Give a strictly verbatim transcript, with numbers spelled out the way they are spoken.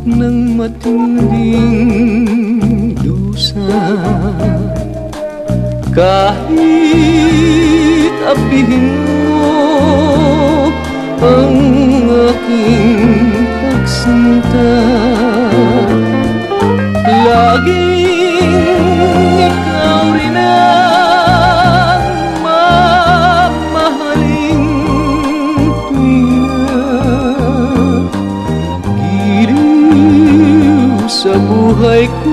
ng matinding dusa. Kahit apihin mo ang aking pagsinta, laging ikaw rin ang mamahalin tuwing na giliw sa buhay ko.